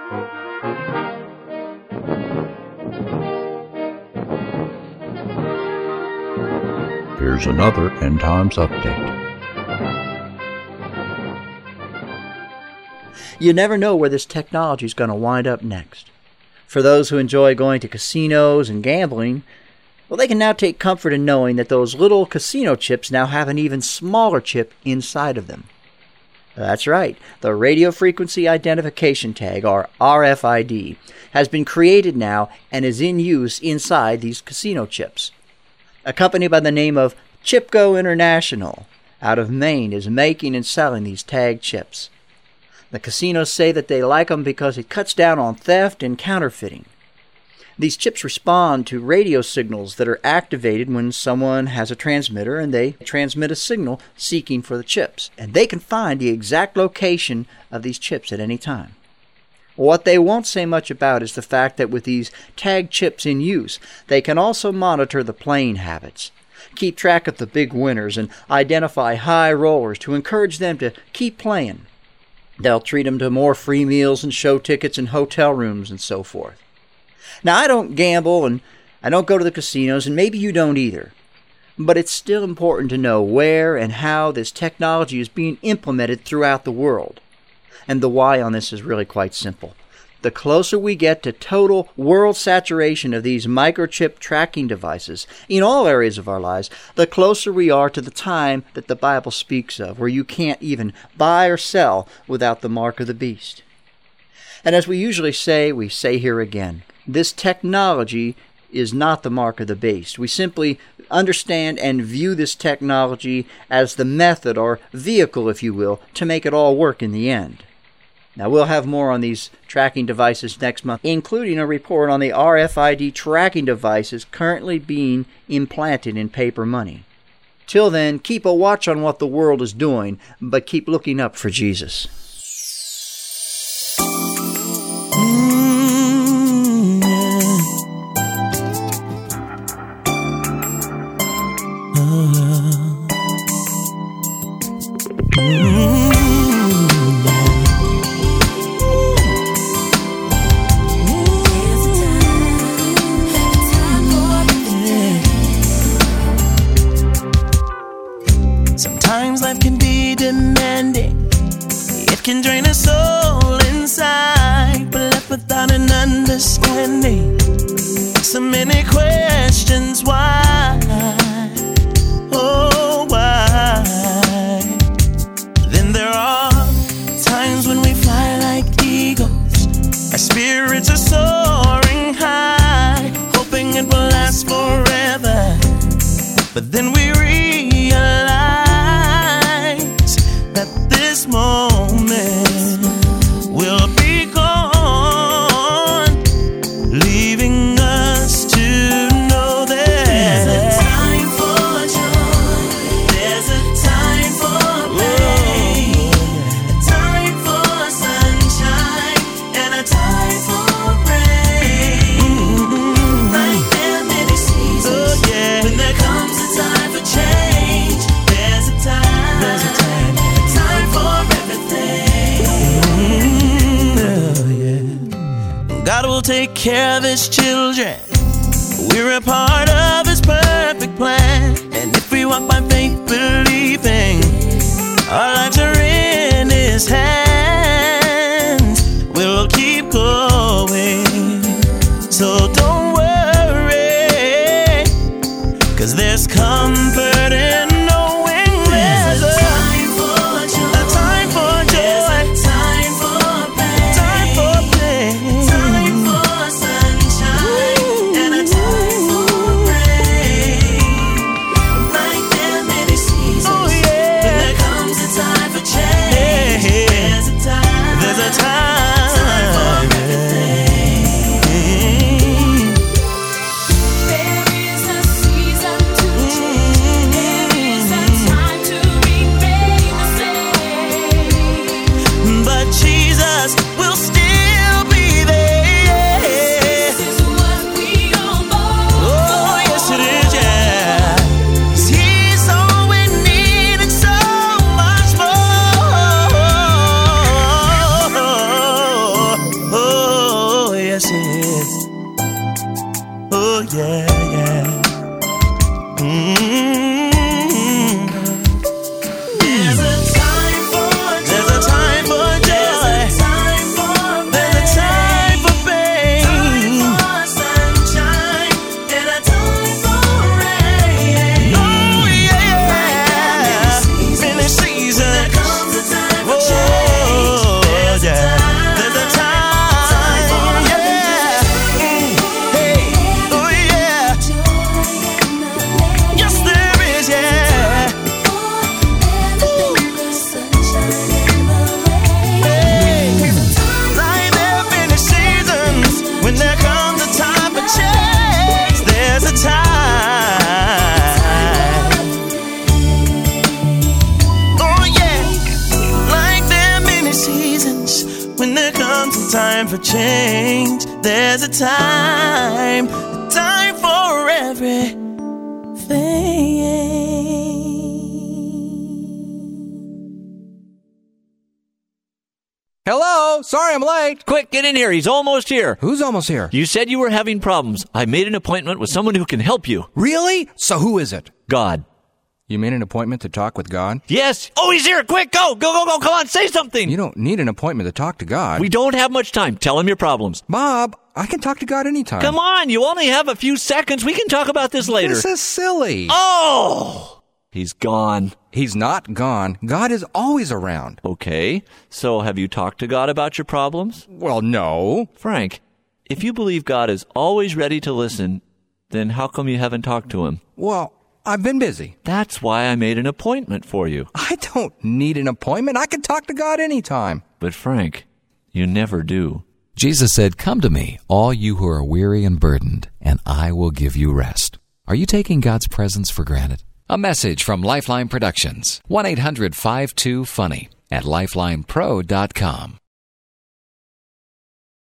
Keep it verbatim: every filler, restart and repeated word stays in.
Here's another End Times update. You never know where this technology is going to wind up next. For those who enjoy going to casinos and gambling, well, they can now take comfort in knowing that those little casino chips now have an even smaller chip inside of them. That's right, the Radio Frequency Identification Tag, or R F I D, has been created now and is in use inside these casino chips. A company by the name of Chipco International out of Maine is making and selling these tag chips. The casinos say that they like them because it cuts down on theft and counterfeiting. These chips respond to radio signals that are activated when someone has a transmitter, and they transmit a signal seeking for the chips. And they can find the exact location of these chips at any time. What they won't say much about is the fact that with these tag chips in use, they can also monitor the playing habits, keep track of the big winners, and identify high rollers to encourage them to keep playing. They'll treat them to more free meals and show tickets and hotel rooms and so forth. Now, I don't gamble and I don't go to the casinos, and maybe you don't either. But it's still important to know where and how this technology is being implemented throughout the world. And the why on this is really quite simple. The closer we get to total world saturation of these microchip tracking devices in all areas of our lives, the closer we are to the time that the Bible speaks of, where you can't even buy or sell without the mark of the beast. And as we usually say, we say here again, this technology is not the mark of the beast. We simply understand and view this technology as the method or vehicle, if you will, to make it all work in the end. Now, we'll have more on these tracking devices next month, including a report on the R F I D tracking devices currently being implanted in paper money. Till then, keep a watch on what the world is doing, but keep looking up for Jesus. Mm, yeah. uh, mm. Sometimes life can be demanding. It can drain a soul inside, but left without an understanding. So many questions why, oh why. Then there are times when we fly like eagles. Our spirits are soaring high, hoping it will last forever. But then we realize that this moment will be gone, leaving us to know that there's a time for joy, there's a time for pain, a time for sunshine and a time for rain. Mm-hmm. Like there are many seasons, oh, yeah. When there comes a time for change, there's a time, there's a time, a time for everything. Mm-hmm. Oh, yeah. God will take care of His children. We're a part of His perfect plan. And if we walk by faith believing, our lives are in His hands, we'll keep going. So don't worry, 'cause there's comfort in knowing there's a time for joy, a time for joy, a time for pain, time for pain, time for sunshine, ooh, and a time for rain. Like there are many seasons, oh, yeah. When there comes a time for change, yeah. There's yeah, yeah. Mm-hmm. There's a time for joy. There's a time for joy. There's a time for pain. There's a time for pain. Time for sunshine and a time for rain. Oh yeah, many seasons. There comes a time for change. There's a time. There's a time for yeah. Mm. Hey, oh yeah. Yes, there is, yeah. When there comes a time for change, there's a time. Oh yeah, like there are many seasons. When there comes a time for change, there's a time, a time for everything. Hello? Sorry I'm late. Quick, get in here. He's almost here. Who's almost here? You said you were having problems. I made an appointment with someone who can help you. Really? So who is it? God. You made an appointment to talk with God? Yes. Oh, he's here. Quick, go. Go, go, go. Come on, say something. You don't need an appointment to talk to God. We don't have much time. Tell him your problems. Bob, I can talk to God anytime. Come on. You only have a few seconds. We can talk about this later. This is silly. Oh! He's gone. He's not gone. God is always around. Okay. So have you talked to God about your problems? Well, no. Frank, if you believe God is always ready to listen, then how come you haven't talked to him? Well, I've been busy. That's why I made an appointment for you. I don't need an appointment. I can talk to God anytime. But Frank, you never do. Jesus said, "Come to me, all you who are weary and burdened, and I will give you rest." Are you taking God's presence for granted? A message from Lifeline Productions. one eight hundred five two funny at lifeline pro dot com.